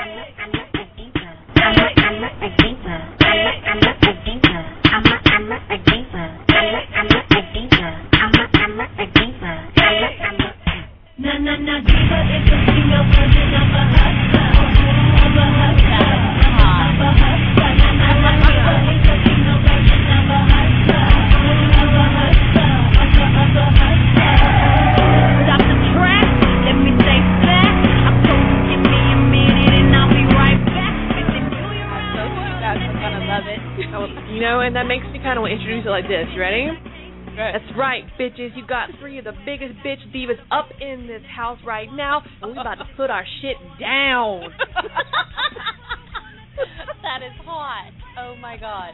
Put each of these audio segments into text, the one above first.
And that makes me kind of want to introduce it like this. You ready? Right. That's right, bitches. You got three of the biggest bitch divas up in this house right now, and we about to put our shit down. That is hot. Oh, my God.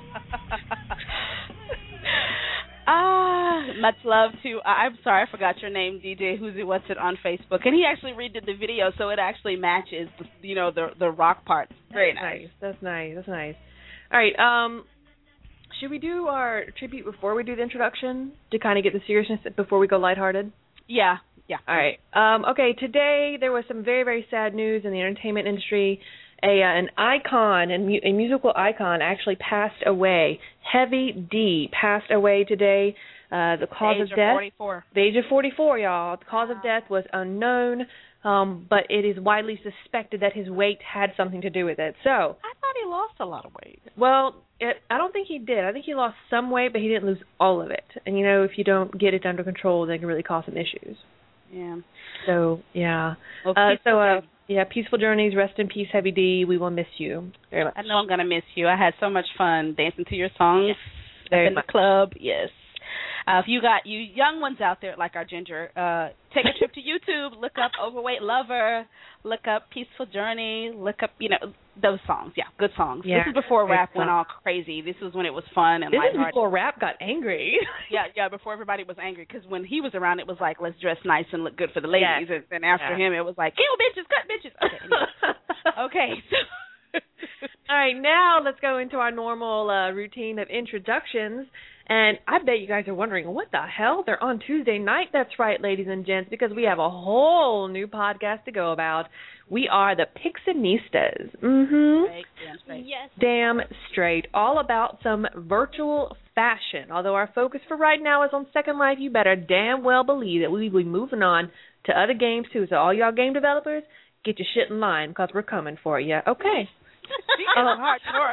Much love to, I'm sorry, I forgot your name, DJ Who's It What's It on Facebook. And he actually redid the video, so it actually matches, the rock parts. Very nice. That's nice. All right, should we do our tribute before we do the introduction to kind of get the seriousness before we go lighthearted? Yeah. All right. Okay, today there was some very, very sad news in the entertainment industry. An icon, a musical icon, actually passed away. Heavy D passed away today. The cause of death. 44. The age of 44, y'all. The cause of death was unknown, but it is widely suspected that his weight had something to do with it. So I thought he lost a lot of weight. Well, I don't think he did. I think he lost some weight, but he didn't lose all of it. And, if you don't get it under control, then it can really cause some issues. Yeah. So, yeah. Well, peaceful journeys. Rest in peace, Heavy D. We will miss you very much. I know I'm going to miss you. I had so much fun dancing to your songs in the club. Yes. If you got you young ones out there like our Ginger, take a trip to YouTube, look up Overweight Lover, look up Peaceful Journey, look up, those songs. Yeah, good songs. Yeah, this is before rap went all crazy. This was when it was fun and lighthearted. This is before rap got angry. yeah, before everybody was angry. Because when he was around, it was like, let's dress nice and look good for the ladies. Yes. And then after him, it was like, kill bitches, cut bitches. Okay, anyway. Okay, so. All right, now let's go into our normal routine of introductions. And I bet you guys are wondering, what the hell? They're on Tuesday night? That's right, ladies and gents, because we have a whole new podcast to go about. We are the Pixanistas. Straight. Yes. Damn straight. All about some virtual fashion. Although our focus for right now is on Second Life, you better damn well believe that we will be moving on to other games, too. So all y'all game developers, get your shit in line, because we're coming for you. Okay. Hardcore.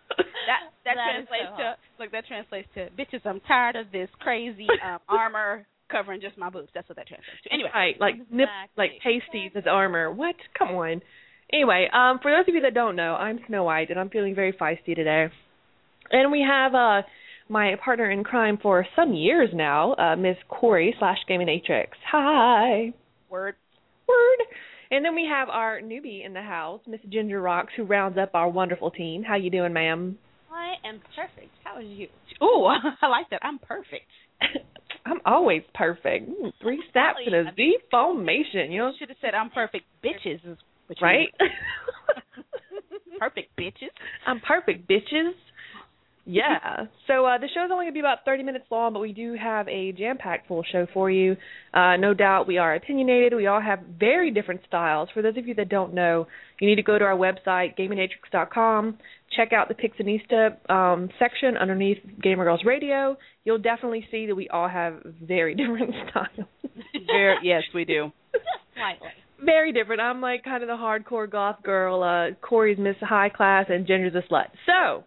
That translates to bitches, I'm tired of this crazy armor covering just my boobs. That's what that translates to. Anyway. Right, like pasties as armor. What? Come on. Anyway, for those of you that don't know, I'm Snow White, and I'm feeling very feisty today. And we have my partner in crime for some years now, Ms. Corey /Gaminatrix. Hi. Word. And then we have our newbie in the house, Miss Ginger Rocks, who rounds up our wonderful team. How you doing, ma'am? I am perfect. How are you? Ooh, I like that. I'm perfect. I'm always perfect. 3 snaps in a Z formation. You should have said I'm perfect, bitches. Right? Perfect, bitches. I'm perfect, bitches. Yeah. So the show's only going to be about 30 minutes long, but we do have a jam-packed full show for you. No doubt we are opinionated. We all have very different styles. For those of you that don't know, you need to go to our website, gaminatrix.com, check out the Pixanista section underneath Gamer Girls Radio. You'll definitely see that we all have very different styles. Yes, we do. Slightly. Very different. I'm like kind of the hardcore goth girl. Corey's Miss High Class, and Ginger's a slut. So...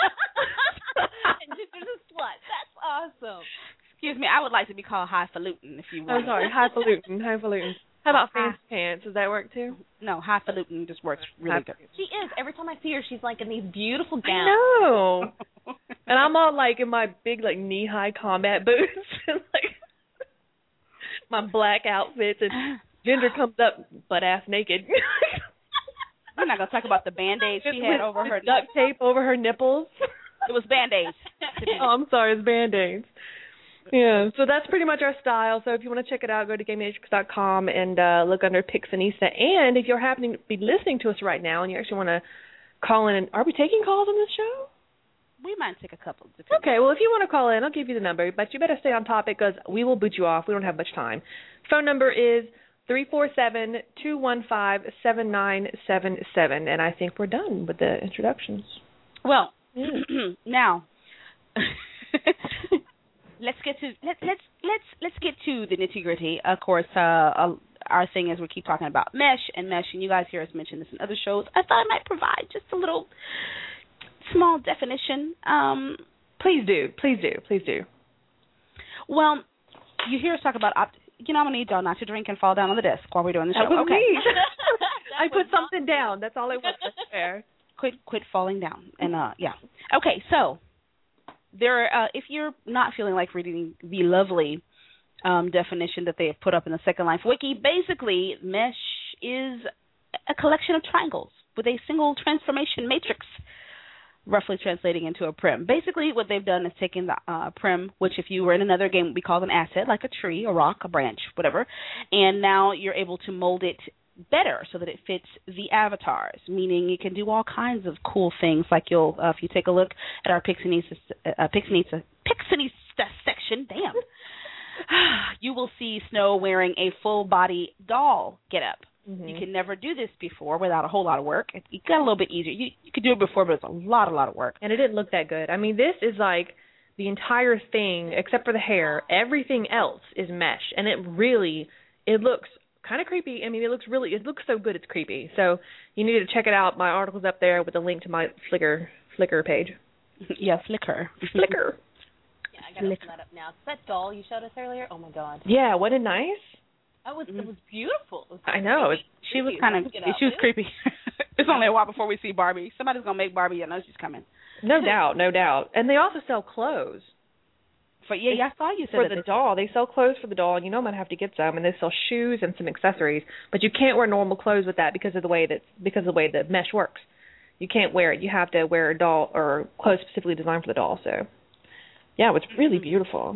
And Ginger's a slut. That's awesome. Excuse me, I would like to be called highfalutin if you want. I'm sorry, highfalutin. How about fancy pants? Does that work too? No, highfalutin just works really good. She is. Every time I see her, she's like in these beautiful gowns. I know. And I'm all like in my big like knee-high combat boots and like my black outfits, and Ginger comes up butt-ass naked. We're not going to talk about the Band-Aids she had over her duct tape over her nipples. It was Band-Aids. Oh, I'm sorry, it's Band-Aids. Yeah, so that's pretty much our style. So if you want to check it out, go to GameMatrix.com and look under Pixanista. And if you're happening to be listening to us right now and you actually want to call in, and are we taking calls on this show? We might take a couple. Okay, well, if you want to call in, I'll give you the number, but you better stay on topic because we will boot you off. We don't have much time. Phone number is 347-215-7977, and I think we're done with the introductions. Well, now let's get to the nitty-gritty. Of course, our thing is we keep talking about mesh, and you guys hear us mention this in other shows. I thought I might provide just a little small definition. Please do. Well, you hear us talk about I'm going to need y'all not to drink and fall down on the desk while we're doing the show. That was okay. me. I put something down. That's all I want. That's fair. Quit falling down. And, yeah. Okay, so there. If you're not feeling like reading the lovely definition that they have put up in the Second Life Wiki, basically mesh is a collection of triangles with a single transformation matrix, roughly translating into a prim. Basically, what they've done is taken the prim, which if you were in another game would be called an asset, like a tree, a rock, a branch, whatever, and now you're able to mold it better so that it fits the avatars, meaning you can do all kinds of cool things, like you'll, if you take a look at our Pixinista section, you will see Snow wearing a full-body doll get-up. Mm-hmm. You can never do this before without a whole lot of work. It got a little bit easier. You could do it before, but it's a lot of work. And it didn't look that good. I mean, this is like the entire thing, except for the hair. Everything else is mesh, and it looks kind of creepy. I mean, it looks so good it's creepy. So you need to check it out. My article's up there with a link to my Flickr page. Yeah, Flickr. Yeah, I got to open that up now. That doll you showed us earlier, oh my God. Yeah, wasn't it nice? It was beautiful. It was I know. She was creepy. It's only a while before we see Barbie. Somebody's going to make Barbie. I know she's coming. No doubt. And they also sell clothes. I saw you said for the doll. They sell clothes for the doll, and I'm going to have to get some. And they sell shoes and some accessories. But you can't wear normal clothes with that because of the way the mesh works. You can't wear it. You have to wear a doll or clothes specifically designed for the doll. So, yeah, it was really beautiful.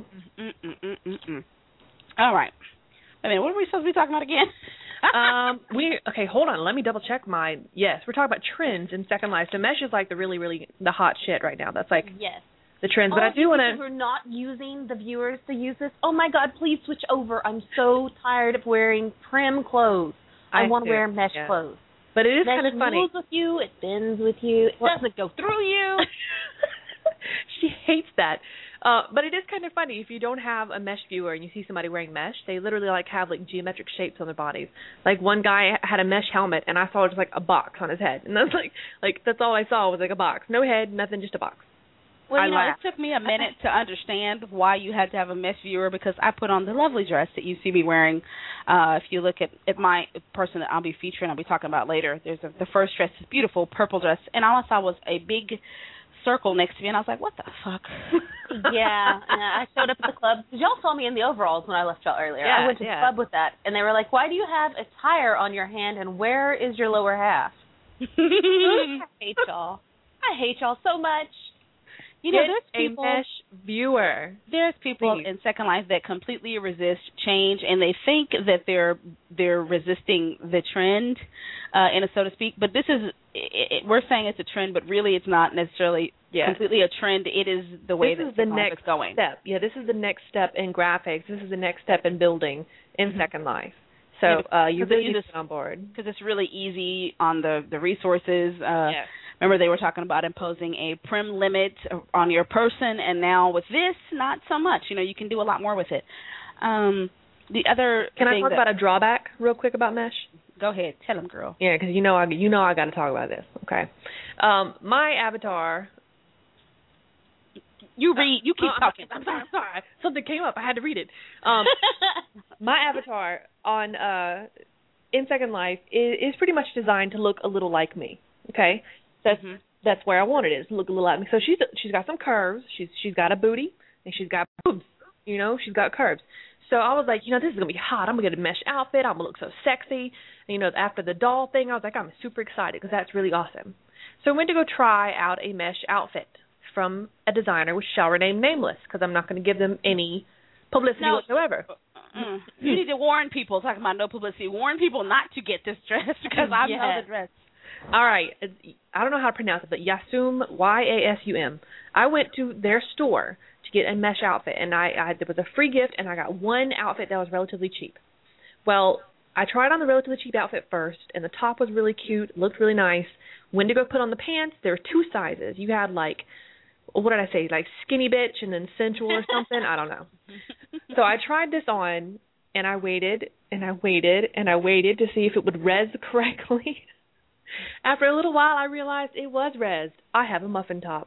All right. I mean, what are we supposed to be talking about again? Hold on. Let me double check yes, we're talking about trends in Second Life. So mesh is like the really, really, the hot shit right now. That's like the trends. But I do want to. We're not using the viewers to use this. Oh my God, please switch over. I'm so tired of wearing prim clothes. I want to wear mesh clothes. But it is kind of funny. It moves with you. It bends with you. It doesn't go through you. She hates that. But it is kind of funny if you don't have a mesh viewer and you see somebody wearing mesh, they literally have geometric shapes on their bodies. Like one guy had a mesh helmet and I saw just like a box on his head, and that's that's all I saw was like a box, no head, nothing, just a box. Well, it took me a minute to understand why you had to have a mesh viewer because I put on the lovely dress that you see me wearing. If you look at my person that I'll be featuring, I'll be talking about later. There's the first dress, this beautiful purple dress, and all I saw was a big circle next to me, and I was like, what the fuck? Yeah, I showed up at the club. Y'all saw me in the overalls when I left y'all earlier. Yeah, I went to the club with that, and they were like, why do you have a tire on your hand, and where is your lower half? I hate y'all. I hate y'all so much. There's people, a mesh viewer. There's people in Second Life that completely resist change, and they think that they're resisting the trend, so to speak. But this is, we're saying it's a trend, but really it's not necessarily completely a trend. It is the way that Second Life is going. Step. Yeah, this is the next step in graphics. This is the next step in building in Second Life. So you really need to get on board. Because it's really easy on the resources. Remember, they were talking about imposing a prim limit on your person, and now with this, not so much. You can do a lot more with it. The other Can I talk about a drawback real quick about mesh? Go ahead. Tell them, girl. Yeah, because I got to talk about this. Okay. My avatar. You keep talking. I'm sorry. Something came up. I had to read it. My avatar in Second Life is pretty much designed to look a little like me. Okay. That's where I wanted it to look a little like me. So she's got some curves. She's got a booty and she's got boobs. She's got curves. So I was like, this is gonna be hot. I'm gonna get a mesh outfit. I'm gonna look so sexy. And, after the doll thing, I was like, I'm super excited because that's really awesome. So I went to go try out a mesh outfit from a designer which shall remain nameless because I'm not going to give them any publicity whatsoever. You need to warn people, talking about no publicity, warn people not to get this dress because I know the dress. All right. I don't know how to pronounce it, but Yasum, Yasum. I went to their store to get a mesh outfit, and there was a free gift, and I got one outfit that was relatively cheap. Well, I tried on the relatively cheap outfit first, and the top was really cute, looked really nice. Went to go put on the pants. There were 2 sizes. You had like, what did I say, like skinny bitch and then sensual or something? I don't know. So I tried this on, and I waited, and I waited, and I waited to see if it would res correctly. After a little while, I realized it was resed. I have a muffin top.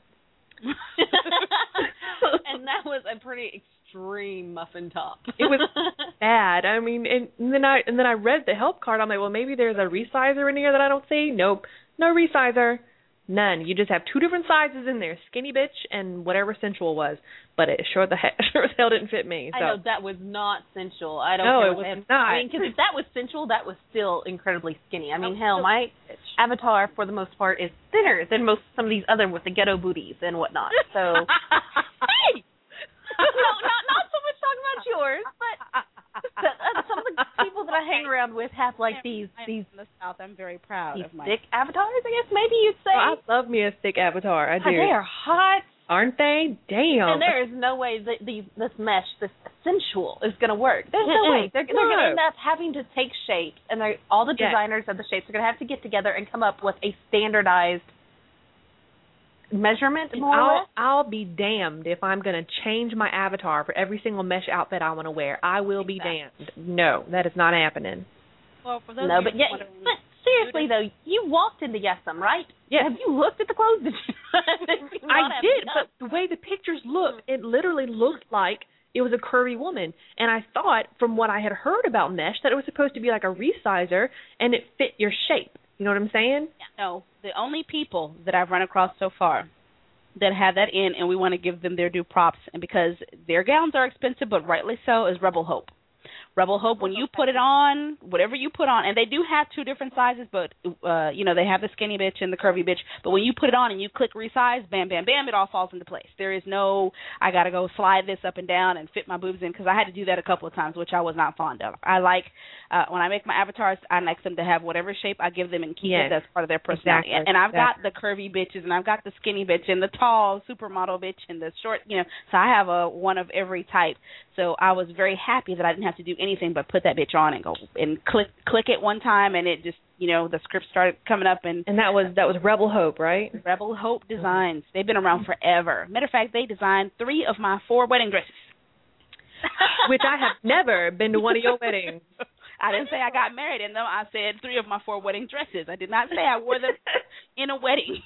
And that was a pretty extreme muffin top. It was bad. I mean, and then I read the help card. I'm like, well, maybe there's a resizer in here that I don't see. Nope, no resizer, none. You just have 2 different sizes in there, skinny bitch and whatever sensual was. But it sure as hell didn't fit me. So. I know that was not sensual. I don't. No, care it was not. I mean, because if that was sensual, that was still incredibly skinny. I mean, hell, my avatar for the most part is thinner than some of these other with the ghetto booties and whatnot. So, hey, no, not so much talking about yours, but some of the people that I hang around with have like these in the South. I'm very proud of my thick avatars. I guess maybe you'd say. Well, I love me a thick avatar. I do. They are hot. Aren't they? Damn. And there is no way that this mesh, this sensual, is going to work. There's no way. They're going to end up having to take shape, and all the designers of the shapes are going to have to get together and come up with a standardized measurement, more or less. I'll be damned if I'm going to change my avatar for every single mesh outfit I want to wear. I will be damned. No, that is not happening. Well, for those but seriously, though, you walked into Yesem, right? Yes. Have you looked at the clothes? I did, but the way the pictures looked, it literally looked like it was a curvy woman. And I thought, from what I had heard about mesh, that it was supposed to be like a resizer, and it fit your shape. You know what I'm saying? No, the only people that I've run across so far that have that in, and we want to give them their due props, and because their gowns are expensive, but rightly so, is Rebel Hope. Rebel Hope, when you put it on, whatever you put on, and they do have 2 different sizes, but, they have the skinny bitch and the curvy bitch, but when you put it on and you click resize, bam, bam, bam, it all falls into place. There is no, I got to go slide this up and down and fit my boobs in, because I had to do that a couple of times, which I was not fond of. I like, when I make my avatars, I like them to have whatever shape I give them and keep it as part of their personality. Exactly. And I've got the curvy bitches, and I've got the skinny bitch, and the tall supermodel bitch, and the short, so I have one of every type. So I was very happy that I didn't have to do anything but put that bitch on and go and click it one time, and it just, the script started coming up. And that was Rebel Hope, right? Rebel Hope Designs. They've been around forever. Matter of fact, they designed 3 of my 4 wedding dresses. Which I have never been to one of your weddings. I didn't say I got married in them. I said 3 of my 4 wedding dresses. I did not say I wore them in a wedding.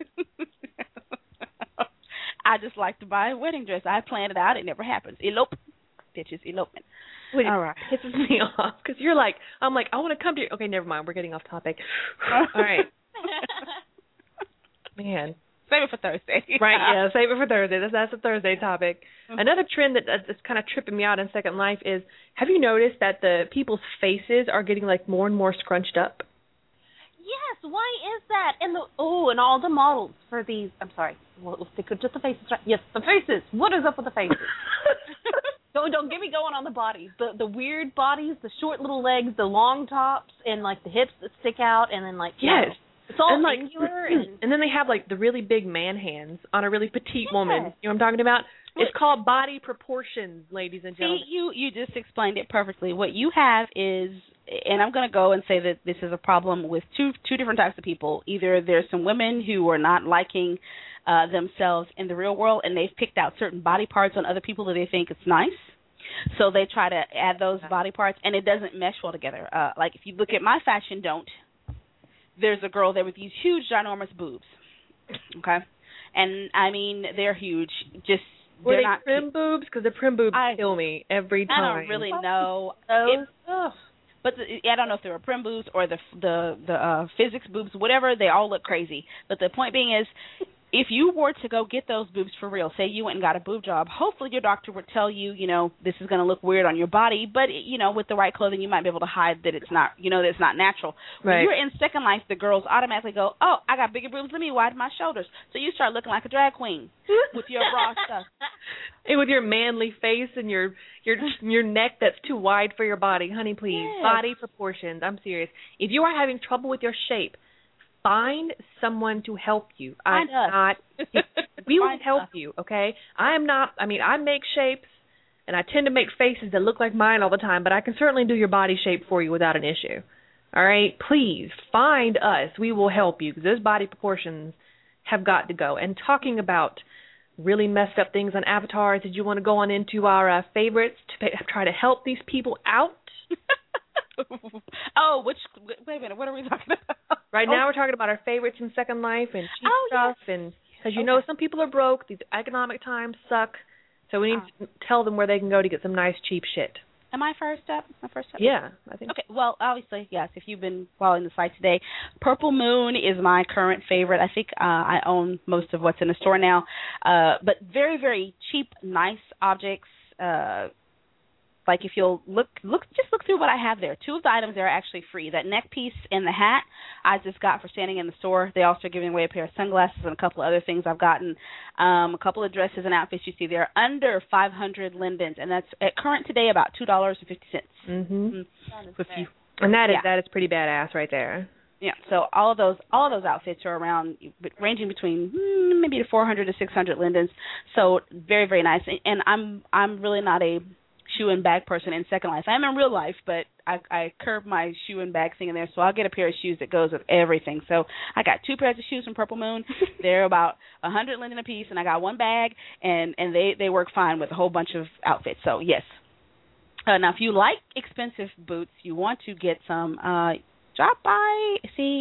I just like to buy a wedding dress. I planned it out. It never happens. Elope. Bitches, elopement. Wait, all right. It pisses me off because you're like, I'm like, I want to come to you. Okay, never mind. We're getting off topic. All right. Man. Save it for Thursday. Right, yeah, save it for Thursday. That's a Thursday topic. Another trend that's kind of tripping me out in Second Life is, have you noticed that the people's faces are getting like more and more scrunched up? Yes, why is that? And and all the models for these, I'm sorry, we'll stick with just the faces. Right? Yes, the faces. What is up with the faces? Don't get me going on the bodies. The weird bodies, the short little legs, the long tops, and like the hips that stick out, and then like yes. It's all and angular. And then they have like the really big man hands on a really petite woman. You know what I'm talking about? It's called body proportions, ladies and gentlemen. See, you just explained it perfectly. What you have is, and I'm going to go and say that this is a problem with two different types of people. Either there's some women who are not liking themselves in the real world, and they've picked out certain body parts on other people that they think it's nice. So they try to add those body parts, and it doesn't mesh well together. Like if you look at my fashion don't, there's a girl there with these huge, ginormous boobs. Okay? And, I mean, they're huge. Just Were they prim boobs? Because the prim boobs kill me every time. I don't really know. But I don't know if they were prim boobs or the physics boobs, whatever. They all look crazy. But the point being is, if you were to go get those boobs for real, say you went and got a boob job, hopefully your doctor would tell you, this is going to look weird on your body, but, with the right clothing, you might be able to hide that it's not, that it's not natural. Right. When you're in Second Life, the girls automatically go, oh, I got bigger boobs, let me widen my shoulders. So you start looking like a drag queen with your bra stuff. And with your manly face and your neck that's too wide for your body. Honey, please. Yes. Body proportions. I'm serious. If you are having trouble with your shape, find someone to help you. We will help you, okay? I make shapes. and I tend to make faces that look like mine all the time, but I can certainly do your body shape for you without an issue. All right? Please, find us. We will help you, because those body proportions have got to go. And talking about really messed up things on avatars, did you want to go on into our favorites to try to help these people out? Oh, wait a minute, what are we talking about? Right now we're talking about our favorites in Second Life and cheap stuff, yes. and because you know some people are broke, these economic times suck, so we need to tell them where they can go to get some nice cheap shit. Am I first up? My first up? Yeah, I think. Okay, well, obviously, yes, if you've been following the site today, Purple Moon is my current favorite. I think I own most of what's in the store now, but very, very cheap, nice objects. Like if you'll look through what I have there. 2 of the items there are actually free. That neck piece and the hat I just got for standing in the store. They also are giving away a pair of sunglasses and a couple of other things I've gotten. A couple of dresses and outfits you see there under 500 lindens, and that's at current today about $2.50. Mm-hmm. And that is pretty badass right there. Yeah, so all of those outfits are around ranging between maybe to 400 to 600 lindens. So very, very nice. And I'm really not a shoe and bag person in Second Life. I am in real life, but I curb my shoe and bag thing in there, so I'll get a pair of shoes that goes with everything. So I got 2 pairs of shoes from Purple Moon. They're about 100 linden a piece, and I got 1 bag, and they work fine with a whole bunch of outfits. So yes. Now, if you like expensive boots, you want to get some. Drop by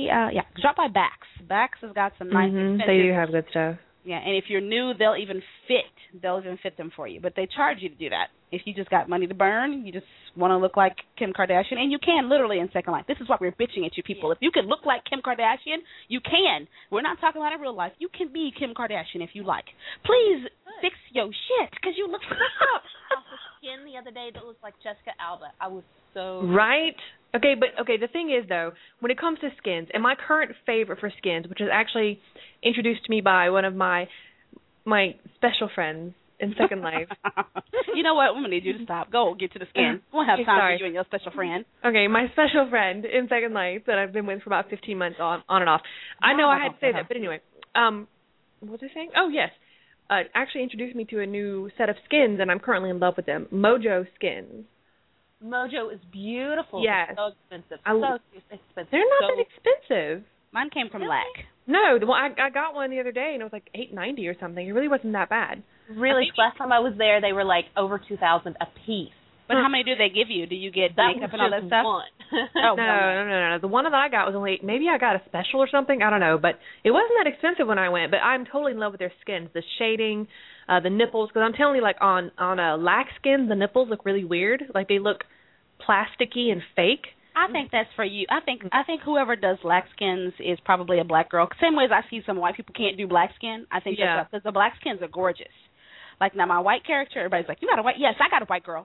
Bax. Bax has got some nice expensive. They do have good stuff. Yeah, and if you're new, they'll even fit them for you. But they charge you to do that. If you just got money to burn, you just want to look like Kim Kardashian, and you can literally in Second Life. This is why we're bitching at you people. If you can look like Kim Kardashian, you can. We're not talking about in real life. You can be Kim Kardashian if you like. Please fix your shit, because you look up. Skin the other day that looked like Jessica Alba. I was so right. Okay, the thing is though, when it comes to skins, and my current favorite for skins, which is actually introduced to me by one of my special friends in Second Life. You know what? I'm gonna need you to stop. Go get to the skin. We won't have time for you and your special friend. Okay, my special friend in Second Life that I've been with for about 15 months on and off. I know I had to say that, but anyway, what was I saying? Oh yes. Actually introduced me to a new set of skins, and I'm currently in love with them. Mojo skins. Mojo is beautiful. Yes. So expensive. Expensive. They're not that expensive. Mine came from LAC. No, the one I got one the other day, and it was like $8.90 or something. It really wasn't that bad. Really, last time I was there, they were like over $2,000 a piece. But how many do they give you? Do you get makeup and all that stuff? One. No. The one that I got was only, maybe I got a special or something. I don't know. But it wasn't that expensive when I went. But I'm totally in love with their skins. The shading, the nipples. Because I'm telling you, like, on a lac skin, the nipples look really weird. Like, they look plasticky and fake. I think that's for you. I think whoever does lac skins is probably a black girl. Same way as I see some white people can't do black skin. I think that's because the black skins are gorgeous. Like, now my white character, everybody's like, you got a white? Yes, I got a white girl.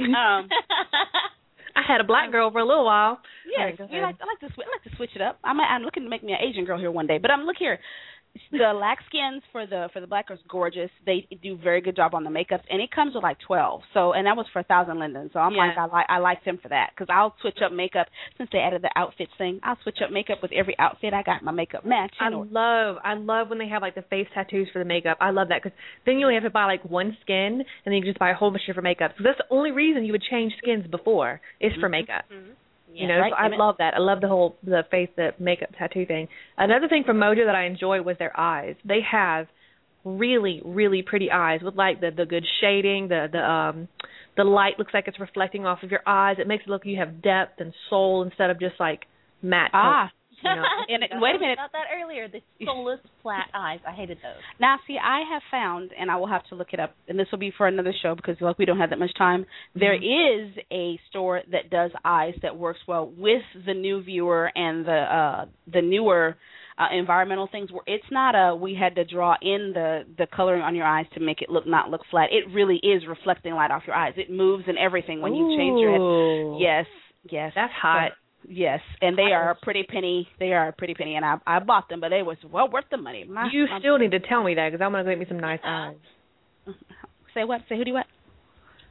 I had a black girl for a little while. Yes, I like to switch it up. I'm looking to make me an Asian girl here one day. But look here. The lac skins for the black girls gorgeous. They do a very good job on the makeup, and it comes with like 12. So, and that was for 1,000 linden. So I like them for that, because I'll switch up makeup since they added the outfits thing. I'll switch up makeup with every outfit. I got my makeup match. I love when they have like the face tattoos for the makeup. I love that, because then you only have to buy like one skin, and then you can just buy a whole bunch of different makeup. So that's the only reason you would change skins before is for makeup. Mm-hmm. Yeah, you know, right. So I love that. I love the face, the makeup tattoo thing. Another thing from Mojo that I enjoy was their eyes. They have really, really pretty eyes with like the good shading. The light looks like it's reflecting off of your eyes. It makes it look like you have depth and soul instead of just like matte. You know? And wait a minute. About that earlier, the soulless flat eyes. I hated those. Now, see, I have found, and I will have to look it up, and this will be for another show because we don't have that much time. There is a store that does eyes that works well with the new viewer and the newer environmental things. Where it's not we had to draw in the coloring on your eyes to make it not look flat. It really is reflecting light off your eyes. It moves and everything when you change your head. Yes. That's hot. Yes, and they are a pretty penny. And I bought them, but they was well worth the money. You still need to tell me that, because I'm going to get me some nice eyes. Say what? Say who do what?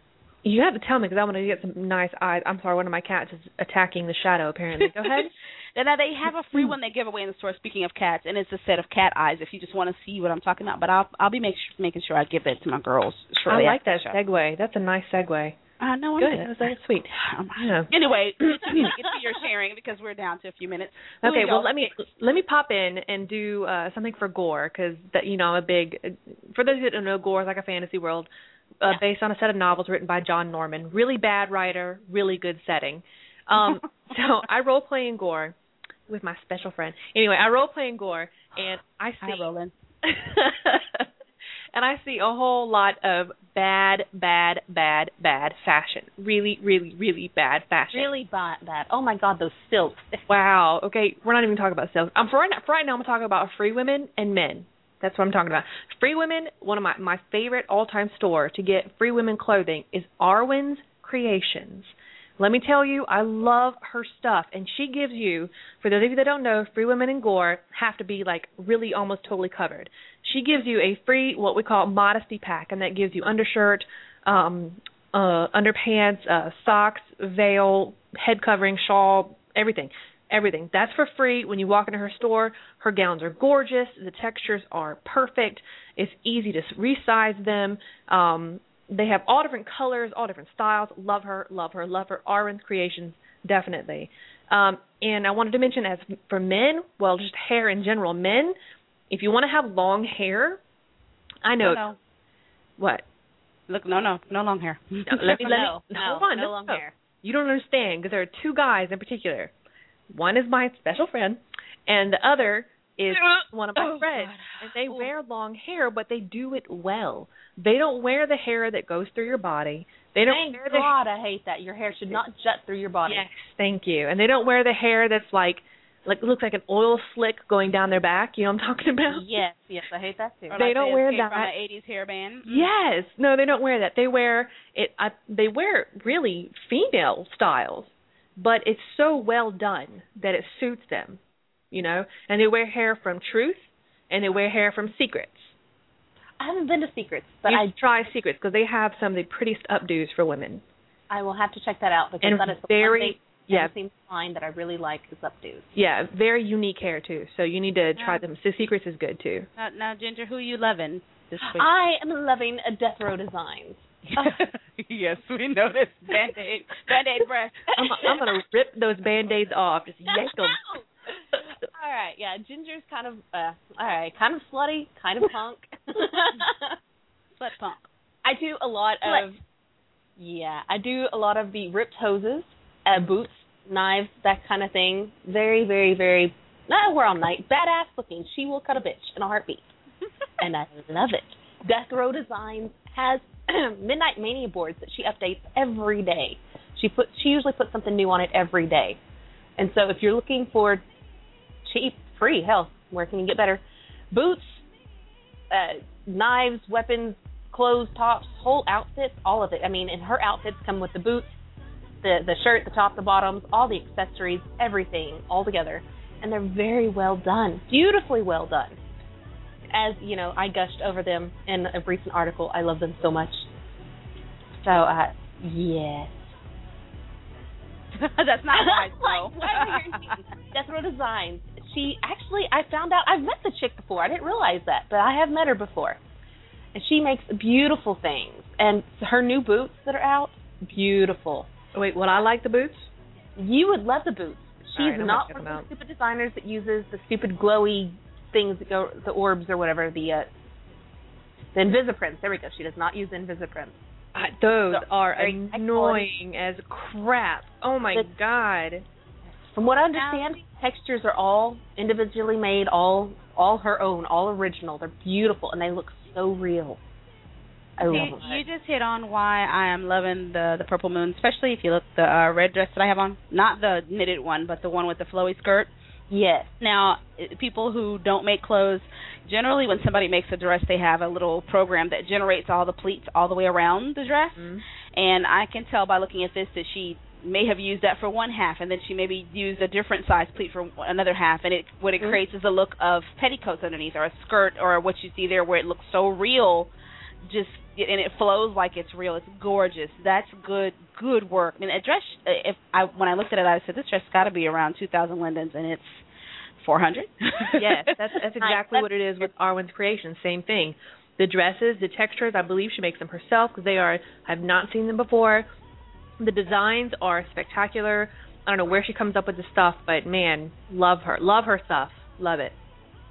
You have to tell me because I want to get some nice eyes. I'm sorry, one of my cats is attacking the shadow, apparently. Go ahead. Now, they have a free one they give away in the store, speaking of cats, and it's a set of cat eyes if you just want to see what I'm talking about. But I'll be making sure I give that to my girls shortly. I like that segue. That's a nice segue. No, good. That was sweet. Yeah. Anyway, get to your sharing because we're down to a few minutes. Okay, well let me pop in and do something for gore because I'm a big. For those who don't know, gore is like a fantasy world based on a set of novels written by John Norman. Really bad writer, really good setting. So I role play in gore with my special friend. Anyway, I role play in gore and I see. Hi, Roland. And I see a whole lot of bad fashion. Really, really, really bad fashion. Really bad. Oh, my God, those silks. Wow. Okay, we're not even talking about silks. For right now, I'm talking about free women and men. That's what I'm talking about. Free women, one of my favorite all-time store to get free women clothing is Arwen's Creations. Let me tell you, I love her stuff. And she gives you, for those of you that don't know, free women in gore have to be like really almost totally covered. She gives you a free, what we call modesty pack, and that gives you undershirt, underpants, socks, veil, head covering, shawl, everything. Everything. That's for free when you walk into her store. Her gowns are gorgeous. The textures are perfect. It's easy to resize them. They have all different colors, all different styles. Love her. Arwen's Creations, definitely. And I wanted to mention, as for men, well, just hair in general. Men, if you want to have long hair, I know. No. What? Look, no long hair. No long hair. You don't understand because there are two guys in particular. One is my special friend, and the other is one of my friends. God. And they wear long hair, but they do it well. They don't wear the hair that goes through your body. They don't Thank God, I hate that. Your hair should not jut through your body. Yes, thank you. And they don't wear the hair that's like looks like an oil slick going down their back. You know what I'm talking about? Yes, I hate that too. Or they don't wear that. From the 80s hairband. Yes, no, they don't wear that. They wear it. They wear really female styles, but it's so well done that it suits them. And they wear hair from Truth, and they wear hair from Secrets. I haven't been to Secrets, but I try Secrets because they have some of the prettiest updos for women. I will have to check that out because that is the one thing that seems fine that I really like is updos. Yeah, very unique hair too. So you need to try them. So Secrets is good too. Now, Ginger, who are you loving this week? I am loving Death Row Designs. Yes, we know this. Band-Aid breath. I'm gonna rip those Band-Aids off. Just yank them. All right, yeah, Ginger's kind of kind of slutty, kind of punk. Slut punk. I do a lot of the ripped hoses, boots, knives, that kind of thing. Very, very, very, not wear all night, badass looking. She will cut a bitch in a heartbeat. And I love it. Death Row Designs has Midnight Mania boards that she updates every day. She usually puts something new on it every day. And so if you're looking for cheap, free, hell, where can you get better? Boots, knives, weapons, clothes, tops, whole outfits, all of it. I mean, and her outfits come with the boots, the shirt, the top, the bottoms, all the accessories, everything all together. And they're very well done, beautifully well done. As, I gushed over them in a recent article. I love them so much. So, yes. That's not wise, though. Death Row Designs. I found out, I've met the chick before. I didn't realize that, but I have met her before. And she makes beautiful things. And her new boots that are out, beautiful. Wait, would I like the boots? You would love the boots. She's not one of those stupid designers that uses the stupid glowy things that go, the orbs or whatever, the Invisiprints. There we go. She does not use Invisiprints. Those are annoying as crap. Oh my God. From what I understand, textures are all individually made, all her own, all original. They're beautiful and they look so real. I love them. You just hit on why I am loving the Purple Moon, especially if you look the red dress that I have on. Not the knitted one, but the one with the flowy skirt. Yes. Now, people who don't make clothes, generally when somebody makes a dress, they have a little program that generates all the pleats all the way around the dress. Mm-hmm. And I can tell by looking at this that she may have used that for one half, and then she maybe used a different size pleat for another half, and what it creates is a look of petticoats underneath, or a skirt, or what you see there where it looks so real. Just, and it flows like it's real. It's gorgeous. That's good work. I mean, a dress. When I looked at it, I said this dress got to be around 2,000 lindens, and it's 400. Yes, that's exactly what it is with Arwen's creation. Same thing. The dresses, the textures, I believe she makes them herself because I've not seen them before. The designs are spectacular. I don't know where she comes up with the stuff, but man, love her. Love her stuff. Love it.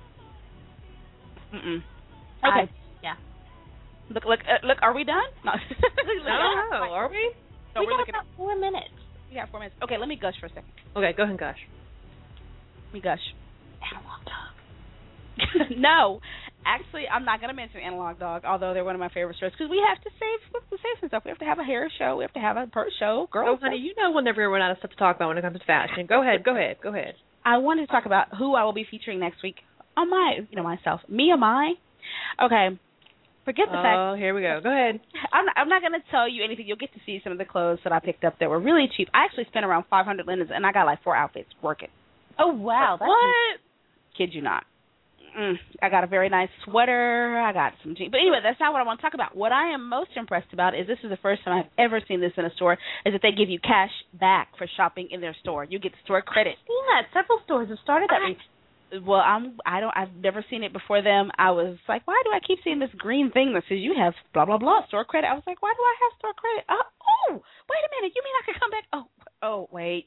Okay. Yeah. Look, are we done? No. No, are we? No, we we're got looking about 4 minutes. We got 4 minutes. Okay, let me gush for a second. Okay, go ahead, gush. Let me gush. Analog Dog. No. Actually, I'm not going to mention Analog Dog, although they're one of my favorite shows, because we have to save some stuff. We have to have a hair show. We have to have a purse show. Girl, honey, you know we'll never run out of stuff to talk about when it comes to fashion. Go ahead. I wanted to talk about who I will be featuring next week on myself. Mia Mai. Okay. Forget the fact. Oh, here we go. Go ahead. I'm not going to tell you anything. You'll get to see some of the clothes that I picked up that were really cheap. I actually spent around 500 lindens, and I got like 4 outfits working. Oh, wow. That's what? Kid you not. I got a very nice sweater. I got some jeans. But anyway, that's not what I want to talk about. What I am most impressed about is this is the first time I've ever seen this in a store, is that they give you cash back for shopping in their store. You get store credit. I've seen that. Several stores have started that. Well, I've never seen it before them. I was like, why do I keep seeing this green thing that says you have blah blah blah store credit? I was like, why do I have store credit? Oh, wait a minute. You mean I could come back? Oh, wait.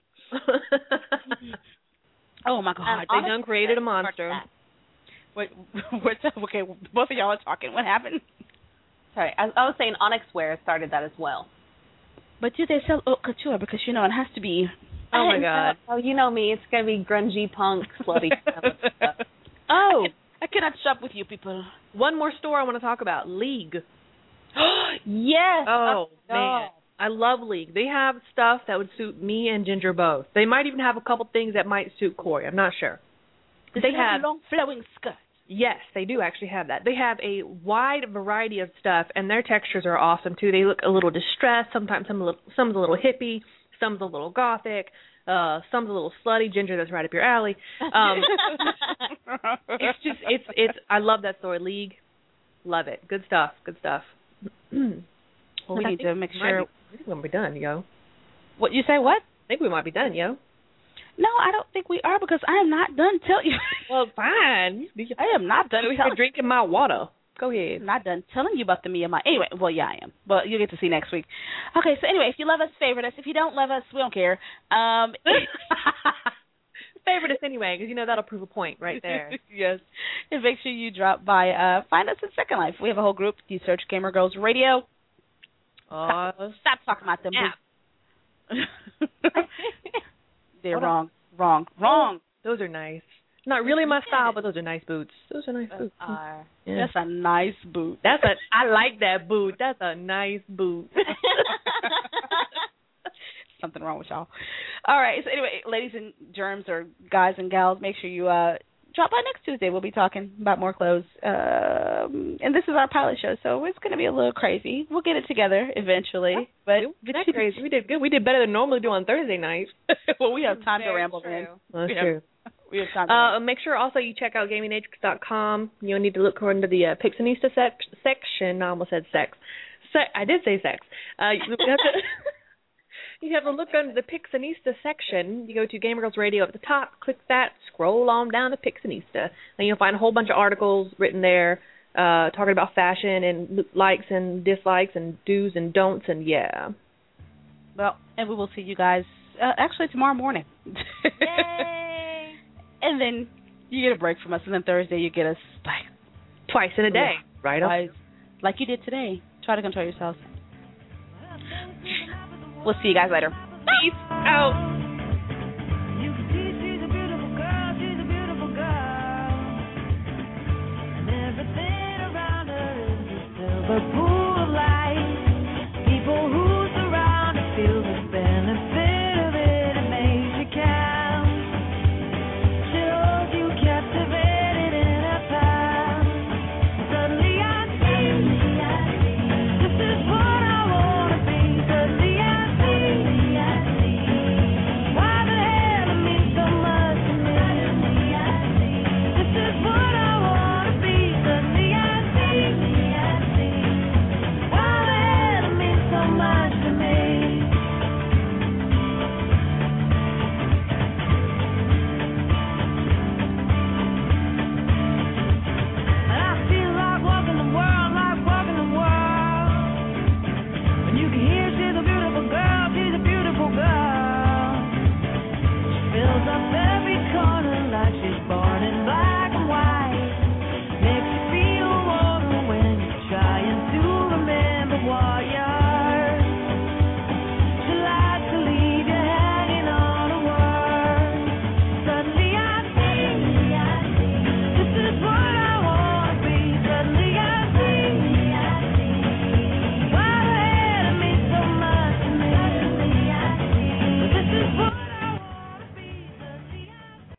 Oh my God. They done created a monster. What's up? Okay, both of y'all are talking. What happened? Sorry, I was saying Onyx Wear started that as well. But do they sell haute couture? Because, it has to be... Oh, my God. Oh, you know me. It's going to be grungy, punk, slutty stuff. Oh, I cannot shop with you people. One more store I want to talk about, League. Yes. Oh, man. I love League. They have stuff that would suit me and Ginger both. They might even have a couple things that might suit Corey. I'm not sure. They have long flowing skirts. Yes, they do actually have that. They have a wide variety of stuff, and their textures are awesome too. They look a little distressed. Sometimes some's a little hippie, some's a little gothic, some's a little slutty. Ginger, that's right up your alley. It's. I love that store, League. Love it. Good stuff. Well, we need to make sure. I think we might be done, yo. What you say? What? I think we might be done, yo. No, I don't think we are, because I am not done telling you. Well, fine. I am not done. You're drinking my water. Go ahead. I'm not done telling you about the Mia Mai. Anyway, well, yeah, I am. But you'll get to see next week. Okay, so anyway, if you love us, favorite us. If you don't love us, we don't care. Favorite us anyway, because that'll prove a point right there. Yes. And make sure you drop by. Find us at Second Life. We have a whole group. You search Gamer Girls Radio. Stop talking about them. They're wrong. Those are nice. Not really my style, but those are nice boots. Those are nice boots. Yeah. That's a nice boot. I like that boot. That's a nice boot. Something wrong with y'all. All right. So anyway, ladies and germs, or guys and gals, make sure you drop by next Tuesday. We'll be talking about more clothes. And this is our pilot show, so it's going to be a little crazy. We'll get it together eventually. But not crazy. We did good. We did better than normally do on Thursday nights. Well, we have time to ramble then. Well, that's true. We have time to make sure also you check out GamingNatrix.com. You'll need to look into the Pixinista section. I almost said sex. I did say sex. You have to look under the Pixinista section. You go to Gamer Girls Radio at the top, click that, scroll on down to Pixinista, and you'll find a whole bunch of articles written there talking about fashion and likes and dislikes and do's and don'ts, and yeah. Well, and we will see you guys actually tomorrow morning. Yay! And then you get a break from us, and then Thursday you get us like twice in a day. Right twice, like you did today. Try to control yourselves. We'll see you guys later. Peace out. You can see she's a beautiful girl, and everything around her is a silver pool of light. People who surround her feel the benefit of it, it makes you count. She holds you captivated in her past. Suddenly I see, this is what I wanna be. Suddenly I see. I